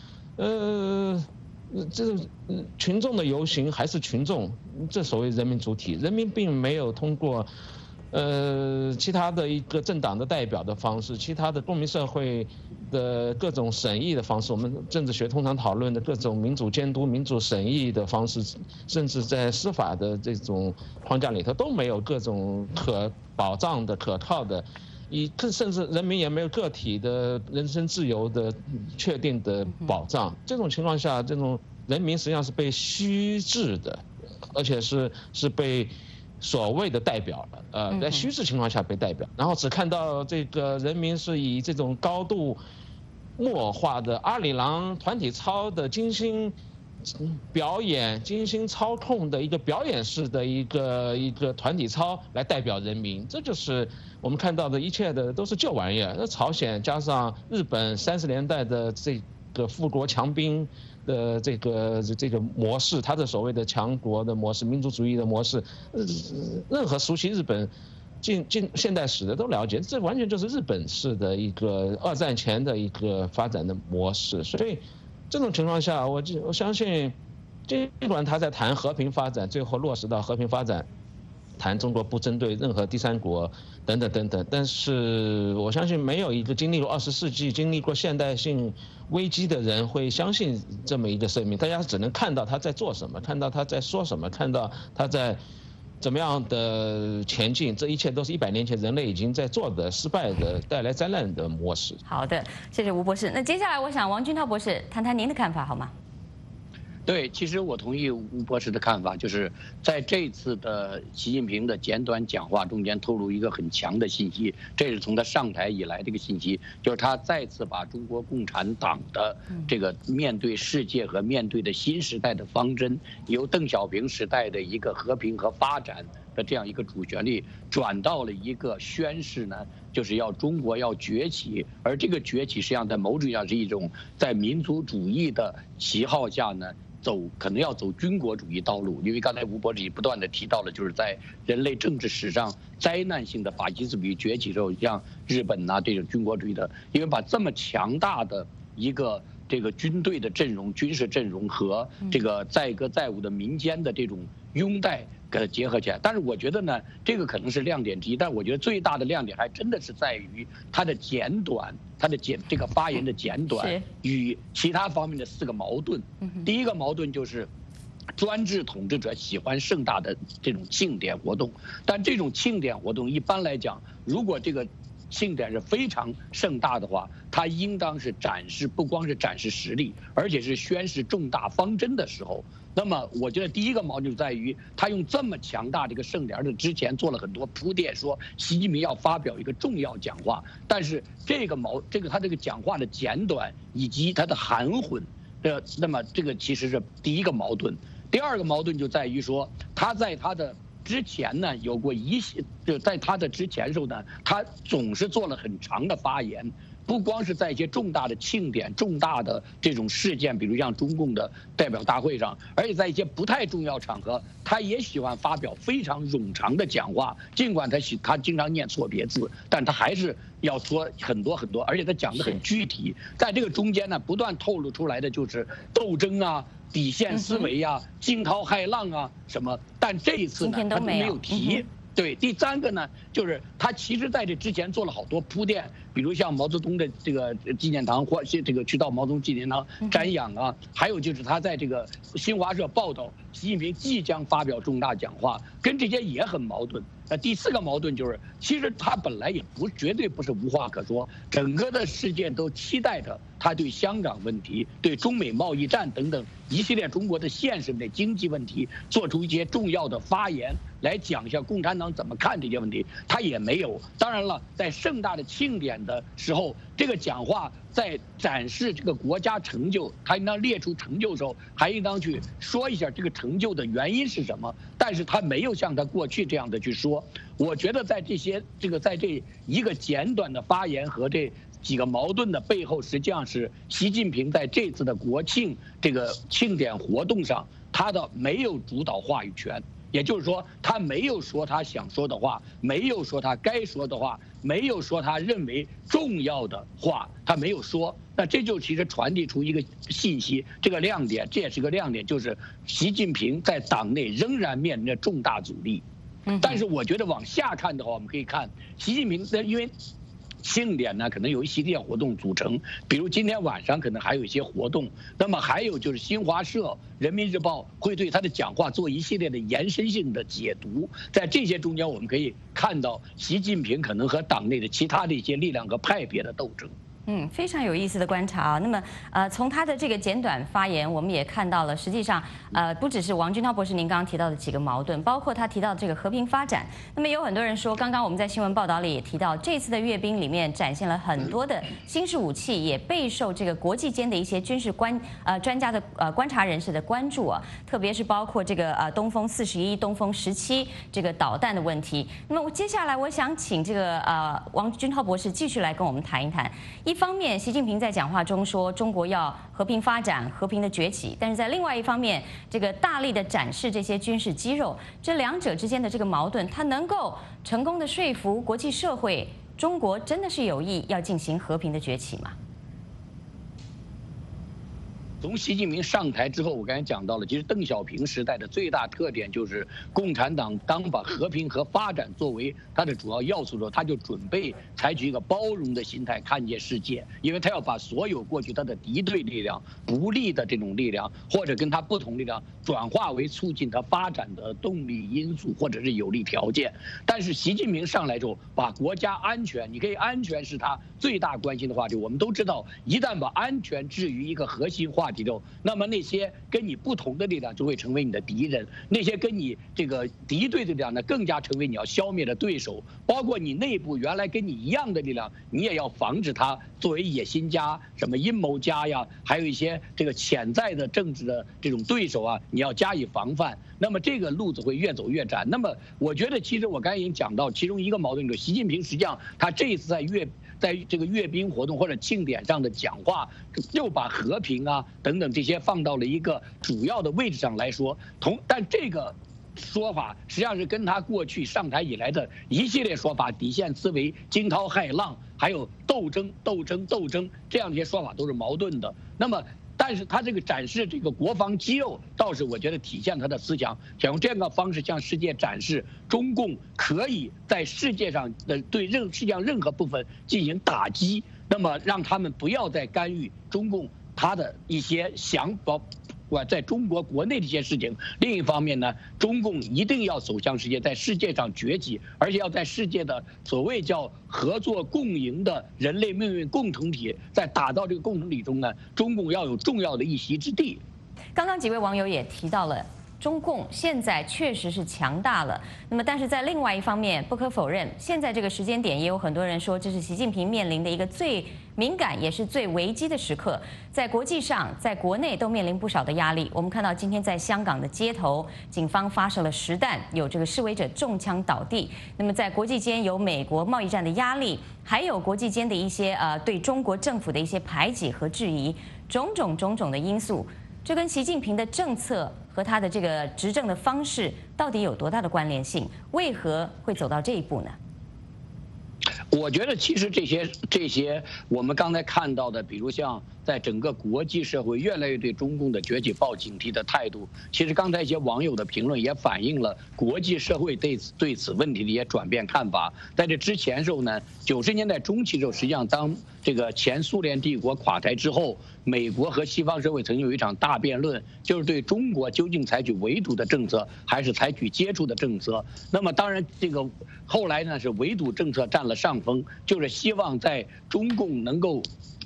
这个群众的游行还是群众，这所谓人民主体，人民并没有通过其他的一个政党的代表的方式，其他的公民社会的各种审议的方式，我们政治学通常讨论的各种民主监督、民主审议的方式，甚至在司法的这种框架里头都没有各种可保障的、可靠的，甚至人民也没有个体的人身自由的确定的保障。这种情况下，这种人民实际上是被虚置的，而且是被所谓的代表了，在虚置情况下被代表，然后只看到这个人民是以这种高度默化的阿里郎团体操的精心表演、精心操控的一个表演式的一个团体操来代表人民，这就是我们看到的一切的都是旧玩意儿。那朝鲜加上日本30年代的这个富国强兵的这个模式，它的所谓的强国的模式、民族主义的模式，任何熟悉日本现代史的都了解，这完全就是日本式的一个2战前的一个发展的模式。所以这种情况下，我相信，尽管他在谈和平发展，最后落实到和平发展，谈中国不针对任何第三国等等等等，但是我相信没有一个经历过20世纪、经历过现代性危机的人会相信这么一个声明。大家只能看到他在做什么，看到他在说什么，看到他在怎么样的前进，这一切都是100年前人类已经在做的失败的、带来灾难的模式。 好的，谢谢吴博士。那接下来我想王军涛博士谈谈您的看法好吗？ 对，其实我同意吴博士的看法，就是在这次的习近平的简短讲话中间透露一个很强的信息，这是从他上台以来这个信息，就是他再次把中国共产党的这个面对世界和面对的新时代的方针，由邓小平时代的一个和平和发展的这样一个主旋律，转到了一个宣示呢，就是要中国要崛起，而这个崛起实际上在某种意义上是一种在民族主义的旗号下呢，可能要走军国主义道路。因为刚才吴博士也不断的提到了，就是在人类政治史上灾难性的法西斯主义崛起之后，像日本呐这种军国主义的，因为把这么强大的一个这个军队的阵容、军事阵容和这个载歌载舞的民间的这种拥戴给它结合起来。但是我觉得呢，这个可能是亮点之一，但我觉得最大的亮点还真的是在于它的简短，它的这个发言的简短与其他方面的4个矛盾。第一个矛盾就是专制统治者喜欢盛大的这种庆典活动，但这种庆典活动一般来讲，如果这个庆典是非常盛大的话，它应当是不光是展示实力，而且是宣示重大方针的时候。那么我觉得第一个矛盾在于，他用这么强大的一个盛典的之前做了很多铺垫，说习近平要发表一个重要讲话，但是他这个讲话的简短以及他的含混，那么这个其实是第一个矛盾。第二个矛盾就在于说，他在他的之前呢有过就在他的之前时候呢，他总是做了很长的发言。不光是在一些重大的庆典、重大的这种事件，比如像中共的代表大会上，而且在一些不太重要场合，他也喜欢发表非常冗长的讲话。尽管他经常念错别字，但他还是要说很多很多，而且他讲得很具体。在这个中间呢，不断透露出来的就是斗争啊、底线思维啊、惊涛骇浪啊什么。但这一次呢，他都没有提。对，第3个呢，就是他其实在这之前做了好多铺垫，比如像毛泽东的这个纪念堂或这个去到毛泽东纪念堂瞻仰啊，还有就是他在这个新华社报道习近平即将发表重大讲话，跟这些也很矛盾。第4个矛盾就是，其实他本来也绝对不是无话可说，整个的世界都期待着他对香港问题、对中美贸易战等等一系列中国的现实的经济问题做出一些重要的发言， 来讲一下共产党怎么看这些问题，他也没有。当然了，在盛大的庆典的时候，这个讲话在展示这个国家成就，他应当列出成就的时候，还应当去说一下这个成就的原因是什么。但是他没有像他过去这样的去说。我觉得在在这一个简短的发言和这几个矛盾的背后，实际上是习近平在这次的国庆这个庆典活动上，他的没有主导话语权。也就是说，他没有说他想说的话，没有说他该说的话，没有说他认为重要的话，他没有说。那这就其实传递出一个信息，这个亮点，这也是个亮点，就是习近平在党内仍然面临着重大阻力。但是我觉得往下看的话，我们可以看习近平因为庆典呢，可能有一系列活动组成，比如今天晚上可能还有一些活动。那么还有就是新华社、人民日报会对他的讲话做一系列的延伸性的解读。在这些中间，我们可以看到习近平可能和党内的其他的一些力量和派别的斗争。 非常有意思的观察啊。那么，从他的这个简短发言，我们也看到了，实际上，不只是王军涛博士您刚刚提到的几个矛盾，包括他提到这个和平发展。那么有很多人说，刚刚我们在新闻报道里也提到，这次的阅兵里面展现了很多的新式武器，也备受这个国际间的一些军事专家的观察人士的关注啊，特别是包括这个东风41、东风17这个导弹的问题。那么接下来我想请这个王军涛博士继续来跟我们谈一谈。一方面，习近平在讲话中说中国要和平发展、和平的崛起，但是在另外一方面，这个大力的展示这些军事肌肉，这两者之间的这个矛盾，它能够成功的说服国际社会，中国真的是有意要进行和平的崛起吗？ 从习近平上台之后，我刚才讲到了，其实邓小平时代的最大特点就是共产党当把和平和发展作为它的主要要素的时候，他就准备采取一个包容的心态看见世界，因为他要把所有过去他的敌对力量、不利的这种力量，或者跟他不同力量，转化为促进他发展的动力因素或者是有利条件。但是习近平上来之后，把国家安全，你可以安全是他最大关心的话题。我们都知道，一旦把安全置于一个核心话题之后，那么那些跟你不同的力量就会成为你的敌人，那些跟你这个敌对的力量呢，更加成为你要消灭的对手。包括你内部原来跟你一样的力量，你也要防止它作为野心家、什么阴谋家呀，还有一些这个潜在的政治的这种对手啊，你要加以防范。那么这个路子会越走越窄。那么我觉得，其实我刚才已经讲到，其中一个矛盾就是习近平实际上他这一次在这个阅兵活动或者庆典上的讲话，又把和平啊等等这些放到了一个主要的位置上来说，但这个说法实际上是跟他过去上台以来的一系列说法、底线思维、惊涛骇浪，还有斗争这样一些说法都是矛盾的。那么但是他这个展示这个国防肌肉，倒是我觉得体现他的思想，想用这样的方式向世界展示中共可以在世界上的对世界上任何部分进行打击，那么让他们不要再干预中共他的一些想法。在中国国内的一些事情，另一方面呢，中共一定要走向世界，在世界上崛起，而且要在世界的所谓叫合作共赢的人类命运共同体，在打造这个共同体中呢，中共要有重要的一席之地。 刚刚几位网友也提到了，中共现在确实是强大了。那么，但是在另外一方面，不可否认，现在这个时间点也有很多人说，这是习近平面临的一个最敏感也是最危机的时刻，在国际上，在国内都面临不少的压力。我们看到今天在香港的街头，警方发射了实弹，有这个示威者中枪倒地。那么在国际间有美国贸易战的压力，还有国际间的一些对中国政府的一些排挤和质疑，种种的因素。这跟习近平的政策和他的这个执政的方式到底有多大的关联性？为何会走到这一步呢？ 我觉得其实这些我们刚才看到的，比如像在整个国际社会越来越对中共的崛起抱警惕的态度，其实刚才一些网友的评论也反映了国际社会对此问题的一些转变看法。在这之前时候呢，90年代中期时候，实际上当这个前苏联帝国垮台之后，美国和西方社会曾经有一场大辩论，就是对中国究竟采取围堵的政策还是采取接触的政策。那么当然这个后来呢是围堵政策占了上风，就是希望在中共能够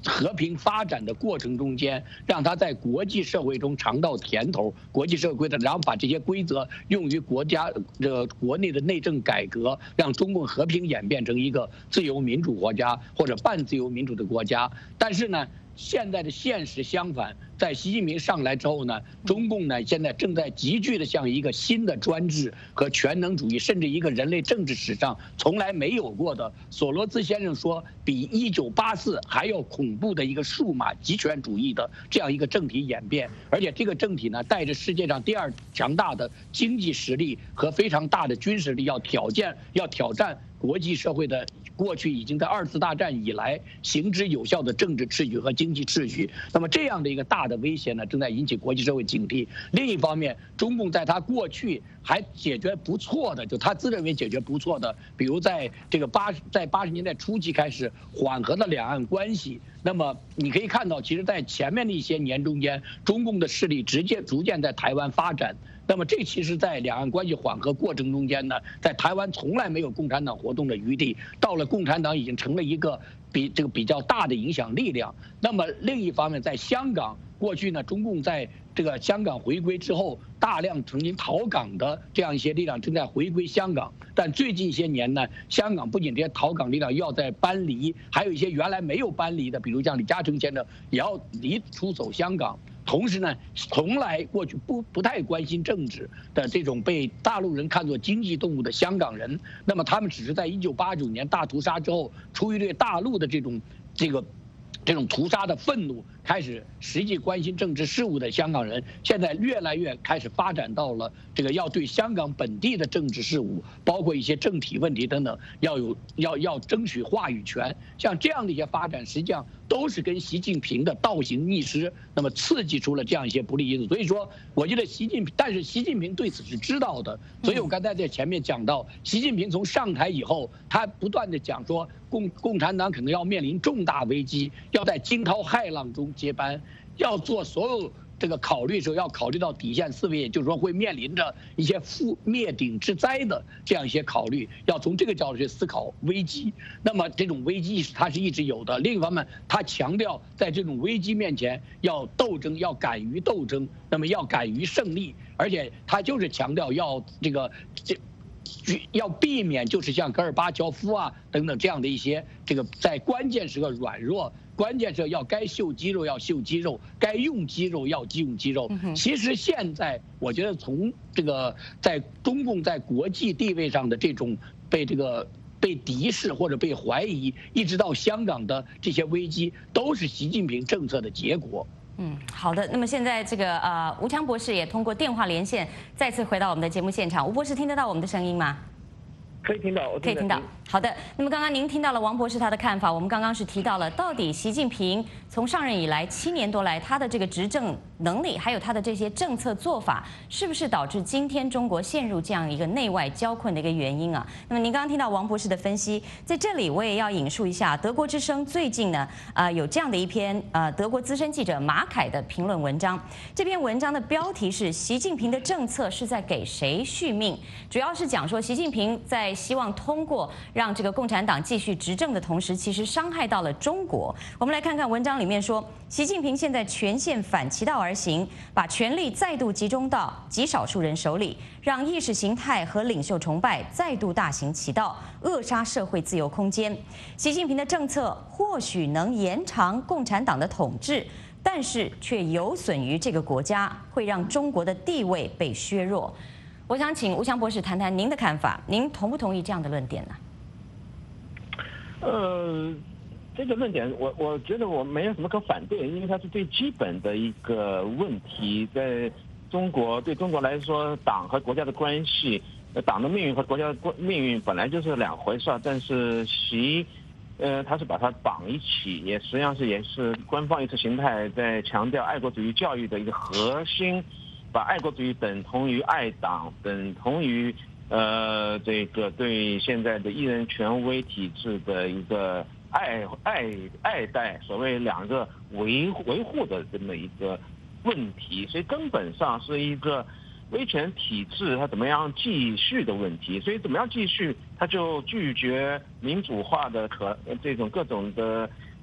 和平发展的过程中间，让他在国际社会中尝到甜头，国际社会规则，然后把这些规则用于国内的内政改革，让中共和平演变成一个自由民主国家或者半自由民主的国家。但是呢，现在的现实相反，在习近平上来之后呢，中共呢现在正在急剧的向一个新的专制和全能主义，甚至一个人类政治史上从来没有过的，索罗斯先生说比1984还要恐怖的一个数码极权主义的这样一个政体演变。而且这个政体呢，带着世界上第2强大的经济实力和非常大的军事力，要挑战国际社会的过去已经在2次大战以来行之有效的政治秩序和经济秩序。那么这样的一个大的威胁呢，正在引起国际社会警惕。另一方面，中共在他过去还解决不错的，就他自认为解决不错的，比如在这个80年代初期开始缓和了两岸关系。那么你可以看到，其实，在前面的一些年中间，中共的势力逐渐在台湾发展。那么这其实，在两岸关系缓和过程中间呢，在台湾从来没有共产党活动的余地，到了共产党已经成了一个比较大的影响力量。那么另一方面，在香港过去呢，中共在这个香港回归之后，大量曾经逃港的这样一些力量正在回归香港。但最近些年呢，香港不仅这些逃港力量要在搬离，还有一些原来没有搬离的，比如像李嘉诚先生也要出走香港。同时呢，从来过去不太关心政治的这种被大陆人看作经济动物的香港人，那么他们只是在1989年大屠杀之后，出于对大陆的这种屠杀的愤怒，开始实际关心政治事务的香港人，现在越来越开始发展到了这个要对香港本地的政治事务，包括一些政体问题等等，要争取话语权。像这样的一些发展，实际上都是跟习近平的倒行逆施，那么刺激出了这样一些不利因素。所以说，我觉得但是习近平对此是知道的。所以我刚才在前面讲到，习近平从上台以后，他不断的讲说，共产党可能要面临重大危机，要在惊涛骇浪中接班，要做所有这个考虑的时候，要考虑到底线思维，也就是说会面临着一些灭顶之灾的这样一些考虑，要从这个角度去思考危机。那么这种危机意识它是一直有的。另一方面，他强调在这种危机面前要斗争，要敢于斗争，那么要敢于胜利，而且他就是强调要避免就是像戈尔巴乔夫啊等等这样的一些这个在关键时刻软弱，关键是要该秀肌肉要秀肌肉，该用肌肉要用肌肉。其实现在我觉得从这个在中共在国际地位上的这种被敌视或者被怀疑，一直到香港的这些危机，都是习近平政策的结果。 好的。那么现在这个吴强博士也通过电话连线再次回到我们的节目现场。吴博士听得到我们的声音吗？ 可以听到， 可以听到。好的，那么刚刚您听到了王博士他的看法，我们刚刚是提到了到底习近平从上任以来7年多来，他的这个执政能力，还有他的这些政策做法，是不是导致今天中国陷入这样一个内外交困的一个原因啊？那么您刚刚听到王博士的分析，在这里我也要引述一下德国之声最近呢有这样的一篇德国资深记者马凯的评论文章。这篇文章的标题是习近平的政策是在给谁续命，主要是讲说习近平在希望通过让这个共产党继续执政的同时，其实伤害到了中国。我们来看看文章里面说，习近平现在全线反其道而行，把权力再度集中到极少数人手里，让意识形态和领袖崇拜再度大行其道，扼杀社会自由空间。习近平的政策或许能延长共产党的统治，但是却有损于这个国家，会让中国的地位被削弱。我想请吴强博士谈谈您的看法，您同不同意这样的论点呢？ 这个论点我觉得我没有什么可反对，因为它是最基本的一个问题。在中国，对中国来说，党和国家的关系，党的命运和国家的命运本来就是两回事，但是他是把它绑一起，也实际上也是官方意识形态在强调爱国主义教育的一个核心。把爱国主义等同于爱党，等同于这个对现在的一人权威体制的一个爱戴，所谓两个维护的这么一个问题，所以根本上是一个威权体制它怎么样继续的问题。所以怎么样继续，它就拒绝民主化的这种各种的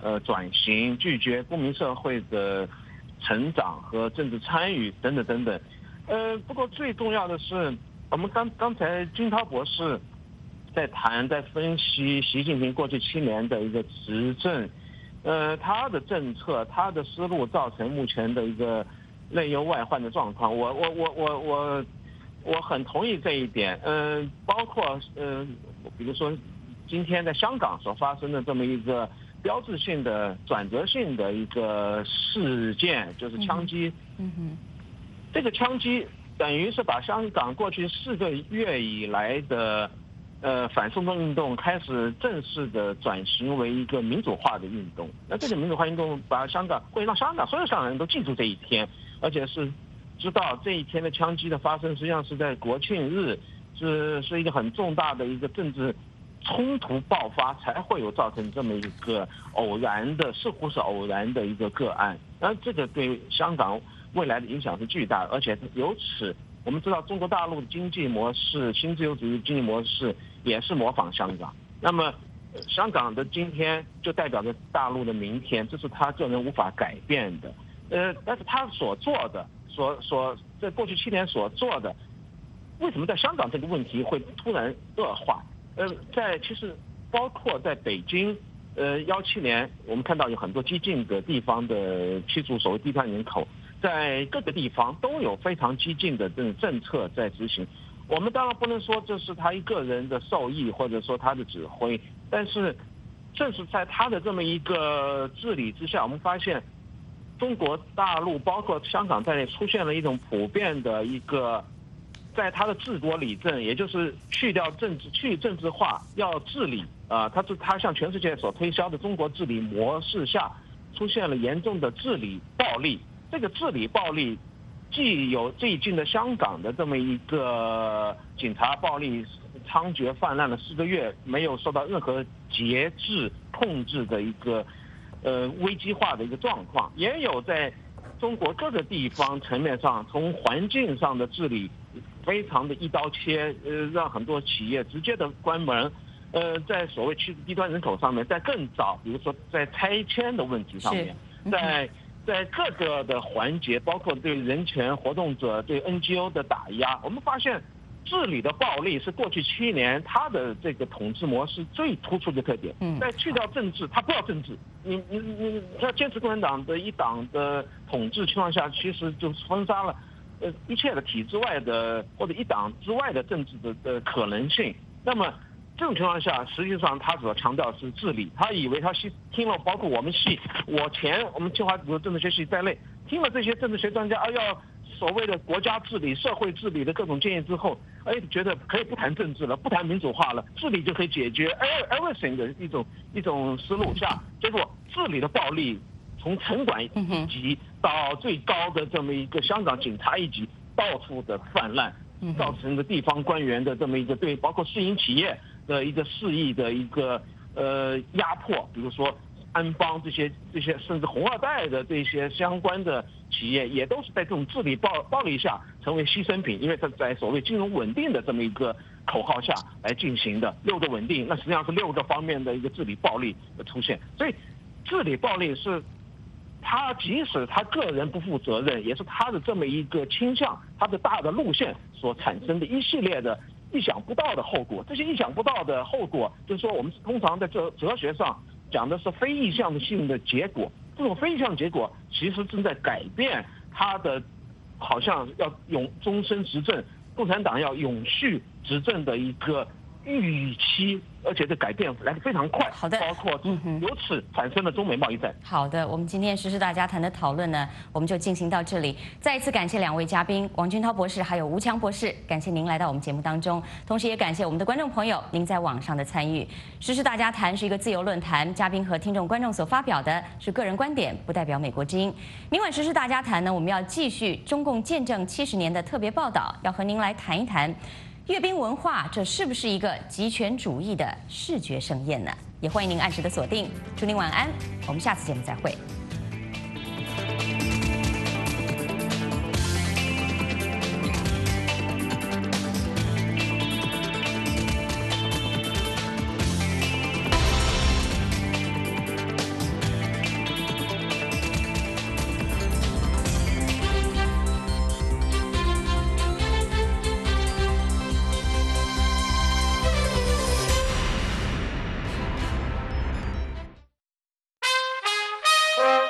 转型，拒绝公民社会的成长和政治参与等等等等。不过最重要的是，我们刚才金涛博士在分析习近平过去7年的一个执政，他的政策、他的思路造成目前的一个内忧外患的状况。我很同意这一点。包括比如说今天在香港所发生的这么一个标志性的、转折性的一个事件，就是枪击。这个枪击等于是把香港过去4个月以来的反送中运动开始正式的转型为一个民主化的运动。那这个民主化运动会让香港所有香港人都记住这一天，而且是知道这一天的枪击的发生实际上是在国庆日，是一个很重大的一个政治冲突爆发，才会有造成这么一个似乎是偶然的一个个案。那这个对香港未来的影响是巨大的，而且由此我们知道中国大陆的经济模式、新自由主义经济模式也是模仿香港。那么香港的今天就代表着大陆的明天，这是他个人无法改变的。但是他所做的，在过去7年所做的，为什么在香港这个问题会突然恶化？其实包括在北京，17年我们看到有很多激进的地方的驱逐所谓低端人口，在各个地方都有非常激进的这种政策在执行。我们当然不能说这是他一个人的受益，或者说他的指挥，但是正是在他的这么一个治理之下，我们发现中国大陆包括香港在内出现了一种普遍的一个，在他的治国理政，也就是去政治化，要治理他向全世界所推销的中国治理模式下，出现了严重的治理暴力。这个治理暴力既有最近的香港的这么一个警察暴力猖獗泛滥了4个月，没有受到任何节制控制的一个危机化的一个状况，也有在中国各个地方层面上，从环境上的治理非常的一刀切，让很多企业直接的关门。在所谓驱逐低端人口上面，在更早，比如说在拆迁的问题上面，在各个的环节，包括对人权活动者、对 NGO 的打压，我们发现治理的暴力是过去7年他的这个统治模式最突出的特点。在去掉政治，他不要政治，你要坚持共产党的一党的统治情况下，其实就封杀了一切的体制外的或者一党之外的政治的可能性。那么这种情况下，实际上他所强调的是治理。他以为他听了包括我们清华的政治学系在内，听了这些政治学专家要所谓的国家治理、社会治理的各种建议之后，觉得可以不谈政治了，不谈民主化了，治理就可以解决 everything 的一种思路下，结果治理的暴力从城管一级到最高的这么一个香港警察一级到处的泛滥，造成的地方官员的这么一个对包括私营企业的一个肆意的一个压迫，比如说安邦这些甚至红二代的这些相关的企业，也都是在这种治理暴力下成为牺牲品，因为它在所谓金融稳定的这么一个口号下来进行的6个稳定，那实际上是6个方面的一个治理暴力的出现。所以治理暴力是他即使他个人不负责任，也是他的这么一个倾向，他的大的路线所产生的一系列的意想不到的后果。这些意想不到的后果，就是说我们通常在哲学上讲的是非意向性的结果。这种非意向结果其实正在改变他的，好像要终身执政，共产党要永续执政的一个预期，而且这改变来得非常快。 好的， 包括由此产生了中美贸易战。 好的，我们今天时事大家谈的讨论呢，我们就进行到这里。再一次感谢2位嘉宾王军涛博士还有吴强博士，感谢您来到我们节目当中，同时也感谢我们的观众朋友您在网上的参与。时事大家谈是一个自由论坛，嘉宾和听众观众所发表的是个人观点，不代表美国之音。明晚时事大家谈呢，我们要继续中共建政70年的特别报道，要和您来谈一谈阅兵文化，这是不是一个极权主义的视觉盛宴呢？也欢迎您按时的锁定。祝您晚安，我们下次节目再会。